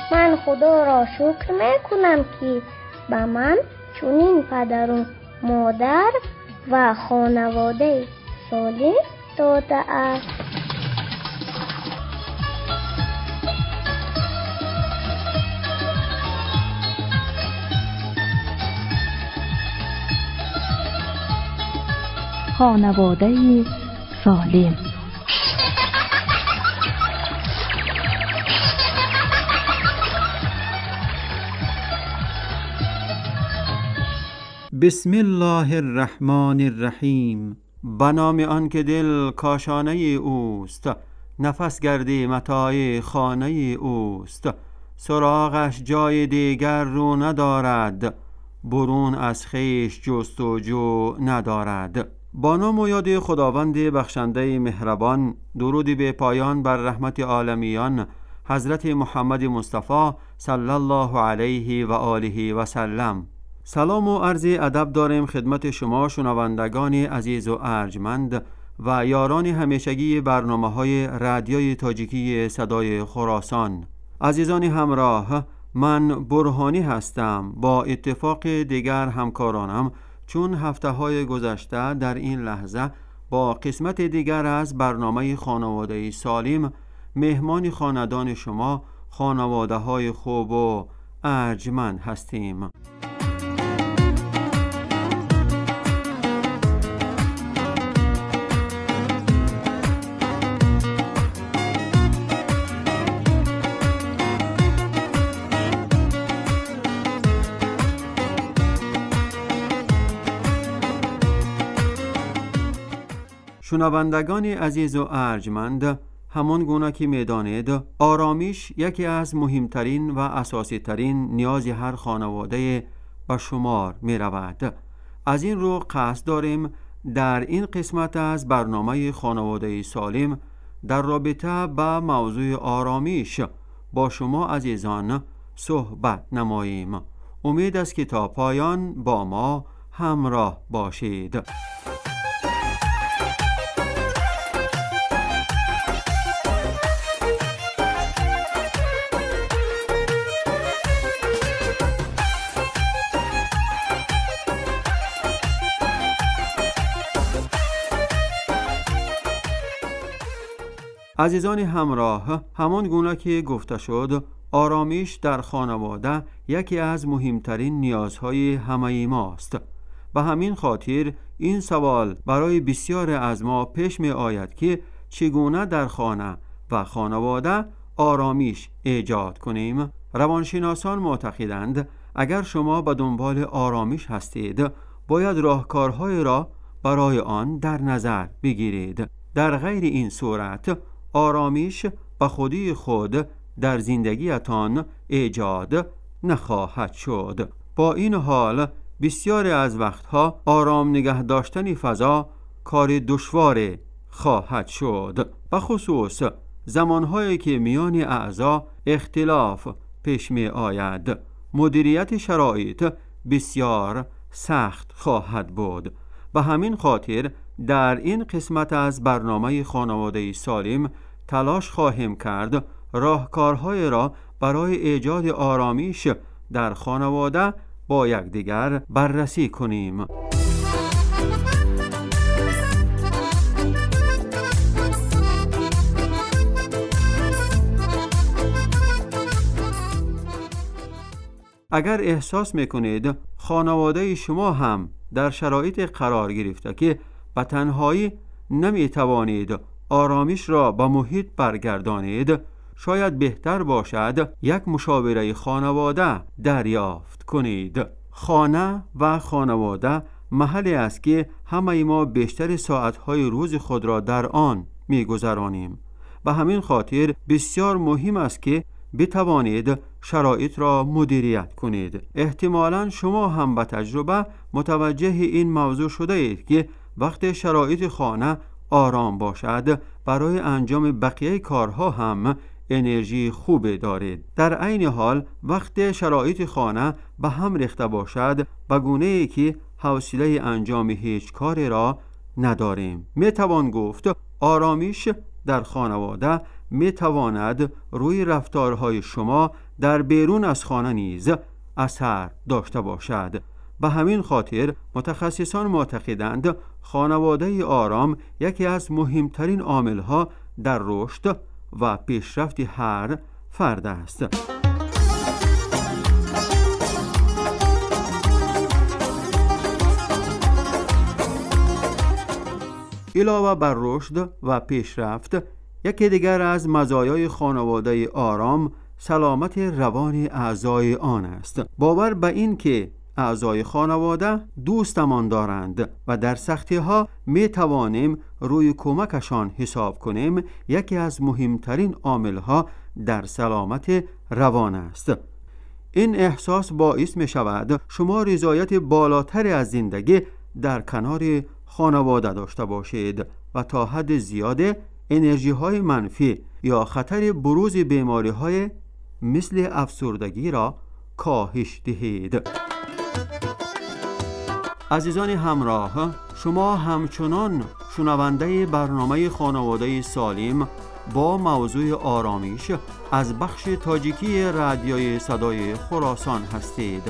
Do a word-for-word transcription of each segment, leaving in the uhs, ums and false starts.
من خدا را شکر میکنم که به من چنین پدر و مادر و خانواده سالم داده است. خانواده سالم. بسم الله الرحمن الرحیم. به نام آن که دل کاشانه اوست، نفس گردی متاع خانه اوست. سراغش جای دیگر رو ندارد، برون از خویش جستجو ندارد. با نام و یاد خداوند بخشنده مهربان، درودی به پایان بر رحمت عالمیان حضرت محمد مصطفی صلی الله علیه و آله و سلم. سلام و عرض ادب داریم خدمت شما شنوندگان عزیز و ارجمند و یاران همیشگی برنامه‌های رادیوی تاجیکی صدای خراسان. عزیزان همراه، من برهانی هستم. با اتفاق دیگر همکارانم چون هفته‌های گذشته در این لحظه با قسمت دیگر از برنامه خانواده سالم مهمان خاندان شما، خانواده‌های خوب و ارجمند هستیم. شنوندگان عزیز و ارجمند، همان گونه که می‌دانید آرامش یکی از مهمترین و اساسی ترین نیاز هر خانواده به شمار می رود. از این رو قصد داریم در این قسمت از برنامه خانواده سالم در رابطه با موضوع آرامش با شما عزیزان صحبت نماییم. امید است که تا پایان با ما همراه باشید. عزیزان همراه، همان گونه که گفته شد آرامش در خانواده یکی از مهمترین نیازهای همه ماست. به همین خاطر این سوال برای بسیار از ما پیش می آید که چگونه در خانه و خانواده آرامش ایجاد کنیم. روانشناسان معتقدند اگر شما به دنبال آرامش هستید باید راهکارهای را برای آن در نظر بگیرید. در غیر این صورت آرامش به خودی خود در زندگیتان ایجاد نخواهد شد. با این حال بسیار از وقتها آرام نگه داشتن فضا کار دشوار خواهد شد، به خصوص زمانهایی که میان اعضا اختلاف پیش می آید. مدیریت شرایط بسیار سخت خواهد بود. به همین خاطر در این قسمت از برنامه خانواده سالم تلاش خواهیم کرد راهکارهای را برای ایجاد آرامش در خانواده با یکدیگر بررسی کنیم. اگر احساس میکنید خانواده شما هم در شرایط قرار گرفته که به تنهایی نمیتوانید آرامش را به محیط برگردانید، شاید بهتر باشد یک مشاوره خانواده دریافت کنید. خانه و خانواده محلی است که همه ما بیشتر ساعتهای روز خود را در آن میگذرانیم. به همین خاطر بسیار مهم است که بتوانید شرایط را مدیریت کنید. احتمالاً شما هم به تجربه متوجه این موضوع شده اید که وقت شرایط خانه آرام باشد برای انجام بقیه کارها هم انرژی خوب دارید. در عین حال وقت شرایط خانه به هم ریخته باشد به گونه‌ای که حوصله انجام هیچ کاری را نداریم. می توان گفت آرامش در خانواده می تواند روی رفتارهای شما در بیرون از خانه نیز اثر داشته باشد. به همین خاطر متخصصان معتقدند خانواده آرام یکی از مهمترین عاملها در رشد و پیشرفت هر فرد است. علاوه بر رشد و پیشرفت، یکی دیگر از مزایای خانواده آرام سلامت روان اعضای آن است. باور به این که اعضای خانواده دوستمان دارند و در سختی ها می توانیم روی کمکشان حساب کنیم، یکی از مهمترین عامل ها در سلامت روان است. این احساس باعث می شود شما رضایت بالاتری از زندگی در کنار خانواده داشته باشید و تا حد زیاد انرژی های منفی یا خطر بروز بیماری های مثل افسردگی را کاهش دهید. عزیزان همراه، شما همچنان شنونده برنامه خانواده سالم با موضوع آرامش از بخش تاجیکی رادیوی صدای خراسان هستید.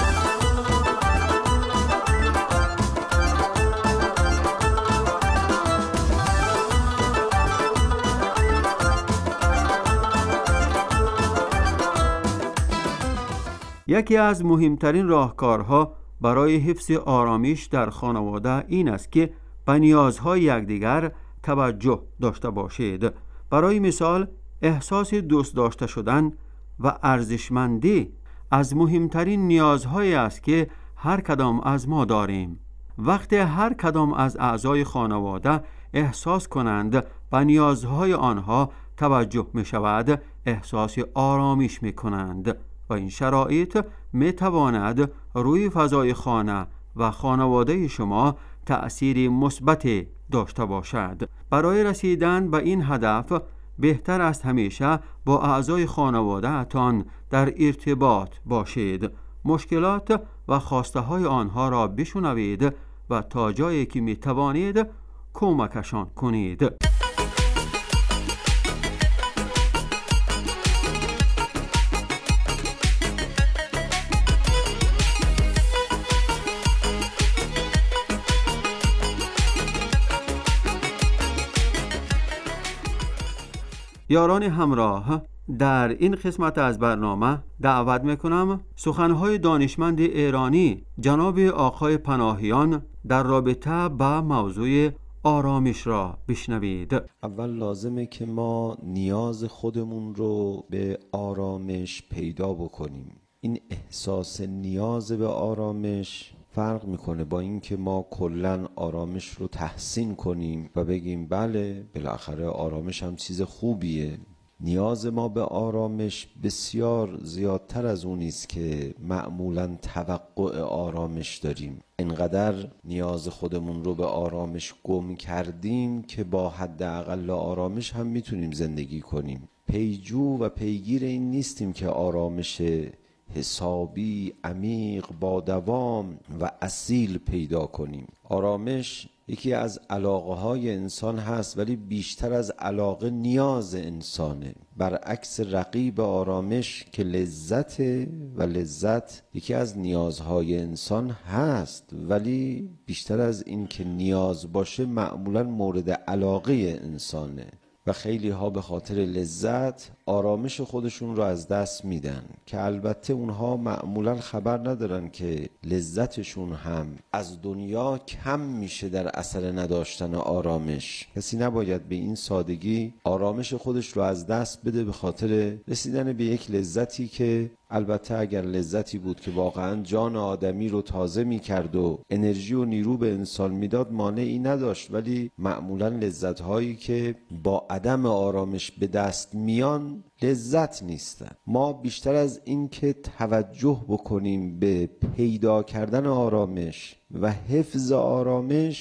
یکی از مهمترین راهکارها برای حفظ آرامش در خانواده این است که به نیازهای یکدیگر توجه داشته باشید. برای مثال، احساس دوست داشته شدن و ارزشمندی از مهمترین نیازهایی است که هر کدام از ما داریم. وقتی هر کدام از اعضای خانواده احساس کنند به نیازهای آنها توجه می شود، احساس آرامش می کنند و این شرایط می تواند روی فضای خانه و خانواده شما تأثیر مثبت داشته باشد. برای رسیدن به این هدف بهتر است همیشه با اعضای خانواده اتان در ارتباط باشید. مشکلات و خواسته های آنها را بشنوید و تا جایی که می توانید کمکشان کنید. یاران همراه، در این قسمت از برنامه دعوت میکنم سخنهای دانشمند ایرانی جناب آقای پناهیان در رابطه با موضوع آرامش را بشنوید. اول لازمه که ما نیاز خودمون رو به آرامش پیدا بکنیم. این احساس نیاز به آرامش فرق میکنه با اینکه ما کلن آرامش رو تحسین کنیم و بگیم بله بالاخره آرامش هم چیز خوبیه. نیاز ما به آرامش بسیار زیادتر از اون است که معمولاً توقع آرامش داریم. اینقدر نیاز خودمون رو به آرامش گم کردیم که با حداقل آرامش هم میتونیم زندگی کنیم. پیجو و پیگیر این نیستیم که آرامش حسابی، عمیق، با دوام و اصیل پیدا کنیم. آرامش یکی از علاقه های انسان هست، ولی بیشتر از علاقه نیاز انسانه. برعکس رقیب آرامش که لذت و لذت یکی از نیازهای انسان هست، ولی بیشتر از این که نیاز باشه معمولا مورد علاقه انسانه و خیلی ها به خاطر لذت آرامش خودشون رو از دست میدن که البته اونها معمولا خبر ندارن که لذتشون هم از دنیا کم میشه در اثر نداشتن آرامش. کسی نباید به این سادگی آرامش خودش رو از دست بده به خاطر رسیدن به یک لذتی که البته اگر لذتی بود که واقعا جان آدمی رو تازه میکرد و انرژی و نیرو به انسان میداد مانعی نداشت، ولی معمولا لذت هایی که با عدم آرامش به دست میان لذت نیستن. ما بیشتر از این که توجه بکنیم به پیدا کردن آرامش و حفظ آرامش،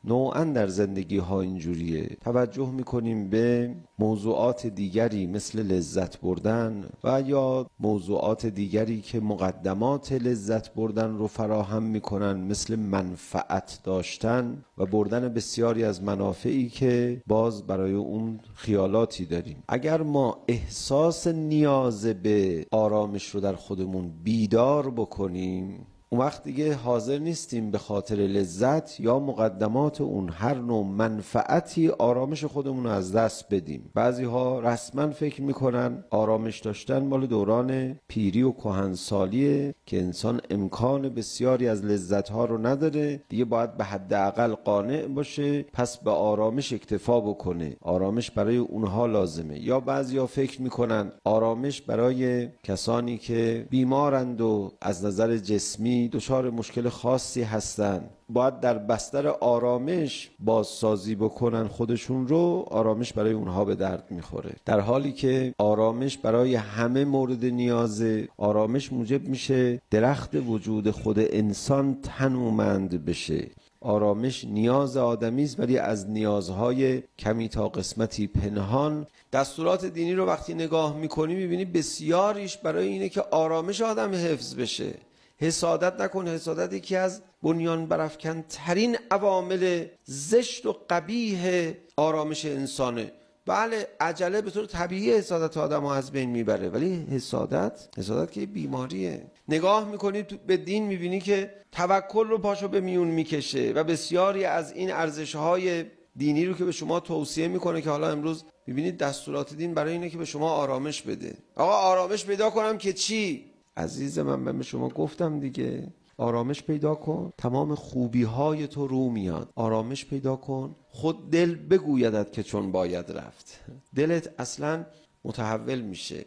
نوعاً در زندگی ها اینجوریه. توجه میکنیم به موضوعات دیگری مثل لذت بردن و یا موضوعات دیگری که مقدمات لذت بردن رو فراهم میکنن، مثل منفعت داشتن و بردن بسیاری از منافعی که باز برای اون خیالاتی داریم. اگر ما احساس نیاز به آرامش رو در خودمون بیدار بکنیم، اون وقت دیگه حاضر نیستیم به خاطر لذت یا مقدمات اون هر نوع منفعتی آرامش خودمون رو از دست بدیم. بعضی ها رسما فکر میکنن آرامش داشتن مال دوران پیری و کهنسالیه که انسان امکان بسیاری از لذت ها رو نداره، دیگه باید به حداقل قانع باشه، پس به آرامش اکتفا بکنه، آرامش برای اونها لازمه. یا بعضی ها فکر میکنن آرامش برای کسانی که بیمارند و از نظر جسمی دچار مشکل خاصی هستن، باید در بستر آرامش بازسازی بکنن خودشون رو، آرامش برای اونها به درد میخوره. در حالی که آرامش برای همه مورد نیازه. آرامش موجب میشه درخت وجود خود انسان تنومند بشه. آرامش نیاز آدمی است، ولی از نیازهای کمی تا قسمتی پنهان. دستورات دینی رو وقتی نگاه میکنی میبینی بسیاریش برای اینه که آرامش آدم حفظ بشه. حسادت نکن. حسادت یکی از بنیان برافکن ترین عوامل زشت و قبیح آرامش انسانه. بله، عجله به طور طبیعی حسادت آدم ها از بین میبره، ولی حسادت حسادت که بیماریه. نگاه میکنی تو به دین میبینی که توکل رو پاشو به میون میکشه و بسیاری از این ارزش‌های دینی رو که به شما توصیه میکنه، که حالا امروز میبینید دستورات دین برای اینه که به شما آرامش بده. آقا آرامش پیدا کنم که چی؟ عزیز من، من به شما گفتم دیگه، آرامش پیدا کن، تمام خوبی های تو رو میاد. آرامش پیدا کن، خود دل بگویدت که چون باید رفت. دلت اصلا متحول میشه.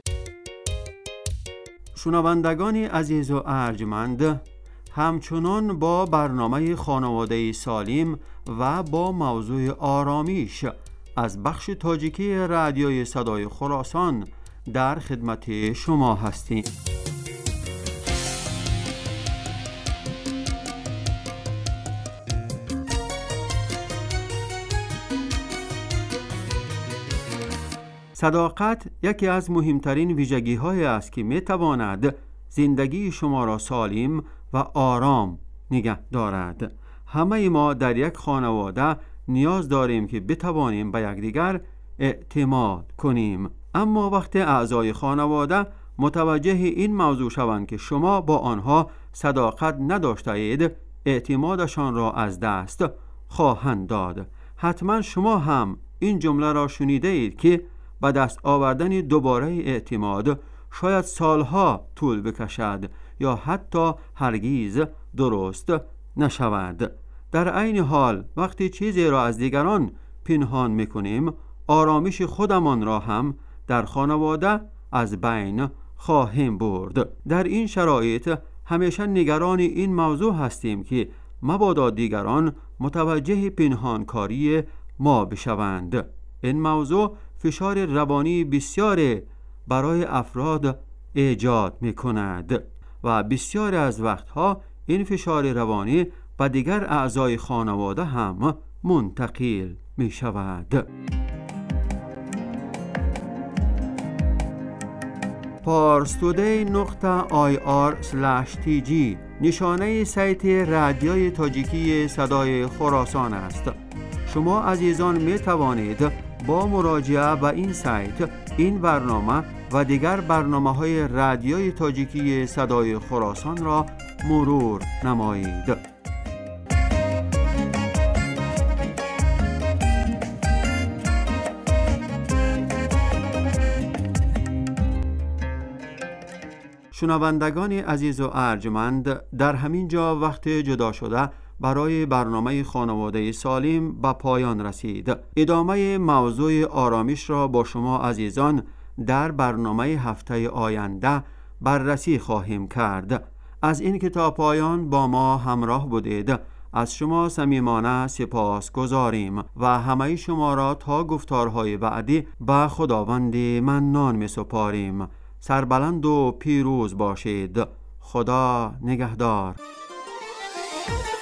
شنوندگان عزیز و ارجمند، همچنان با برنامه خانواده سالم و با موضوع آرامش از بخش تاجیکی رادیوی صدای خراسان در خدمت شما هستیم. صداقت یکی از مهمترین ویژگی های است که می تواند زندگی شما را سالم و آرام نگه دارد. همه ما در یک خانواده نیاز داریم که بتوانیم به یکدیگر اعتماد کنیم، اما وقتی اعضای خانواده متوجه این موضوع شوند که شما با آنها صداقت نداشته اید، اعتمادشان را از دست خواهند داد. حتما شما هم این جمله را شنیده اید که به دست آوردن دوباره اعتماد شاید سالها طول بکشد یا حتی هرگز درست نشود. در عین حال وقتی چیزی را از دیگران پنهان میکنیم، آرامش خودمان را هم در خانواده از بین خواهیم برد. در این شرایط همیشه نگران این موضوع هستیم که مبادا دیگران متوجه پنهانکاری ما بشوند. این موضوع فشار روانی بسیار برای افراد ایجاد می کند و بسیار از وقتها این فشار روانی به دیگر اعضای خانواده هم منتقل می شود. پارستودی نقطه آی آر اسلش تی جی نشانه سایت رادیوی تاجیکی صدای خراسان است. شما عزیزان می توانید با مراجعه به این سایت این برنامه و دیگر برنامه‌های رادیوی تاجیکی صدای خراسان را مرور نمایید. شنوندگان عزیز و ارجمند، در همین جا وقت جدا شده برای برنامه خانواده سالم به پایان رسید. ادامه موضوع آرامش را با شما عزیزان در برنامه هفته آینده بررسی خواهیم کرد. از این که تا پایان با ما همراه بودید از شما صمیمانه سپاس گذاریم و همه شما را تا گفتارهای بعدی به خداوند منان می سپاریم. سربلند و پیروز باشید. خدا نگهدار.